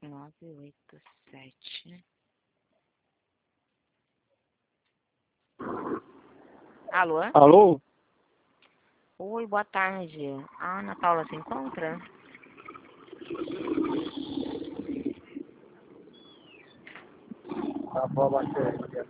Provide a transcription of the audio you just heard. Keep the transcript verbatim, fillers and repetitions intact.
nove oito sete. Alô? Alô? Oi, boa tarde. A Ana Paula se encontra? Tá bom,